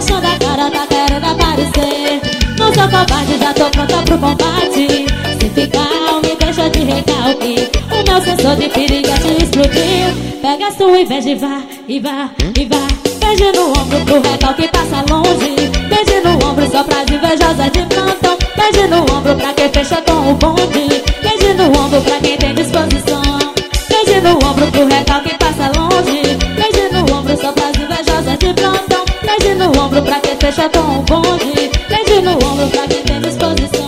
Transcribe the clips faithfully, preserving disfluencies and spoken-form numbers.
rachando a cara, tá querendo aparecer. Não sou covarde, já tô pronta pro combate. Se ficar, me deixa de recalque. O meu sensor de piriguete explodiu. Pega a sua inveja e vá, e vá, e vá. Beijo no ombro pro recalque passa longe. Beijo no ombro só pras invejosas de plantão. Beijo no ombro pra quem fecha com o bonde. Beijo no ombro pra quem tem disposição. Beijo no ombro pro recalque passa longe. Beijo no ombro só pras invejosas de plantão. Beijo no ombro pra quem fecha com o bonde. Beijo no ombro pra quem tem disposição.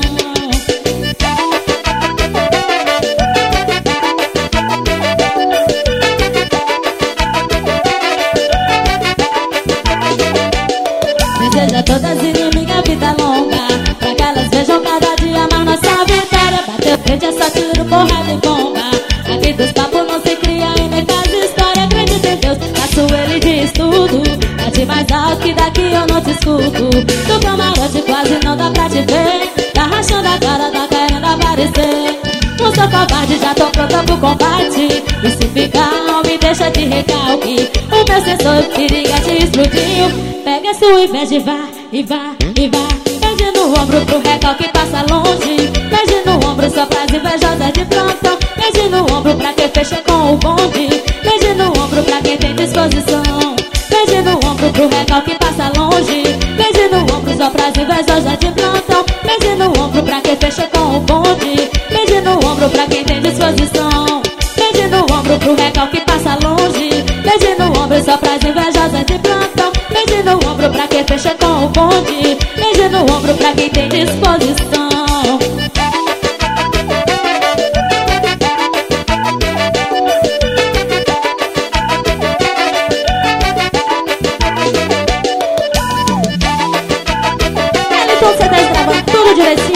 Deseja todas inimigas vida longa, pra que elas vejam cada dia mais nossa vitória. Bateu frente é só tiro, porrada e bomba. Aqui dos papos não se cria e nem faz história. Acredita em Deus, faço ele de estudo. Bate mais alto que daqui eu não te escuto. Do camarote quase não dá pra te ver. Tá rachando a cara, tá querendo aparecer. Não sou covarde, já tô pronta pro combate. E se ficar, não me deixa de recalque. O meu sensor de piriguete explodiu. Pega sua inveja e vá, e vá, e vá. Beijo no ombro pro recalque passa longe. Beijo no ombro só pras invejosas de plantão. Beijo no ombro pra quem fecha com o bonde. Beijo no ombro pra quem tem disposição. Beijo no ombro pro recalque passa longe. Beijo no ombro só pras invejosas de plantão. Beijo no ombro pra quem fecha com o bonde. Beijo no ombro pra quem tem disposição. Beijo no ombro pro recalque passa longe. Beijo no ombro só pras invejosas de plantão. Beijo no ombro pra quem fecha com o bonde. Beijo no ombro pra quem tem disposição. Elton, você tá gravando tudo direitinho.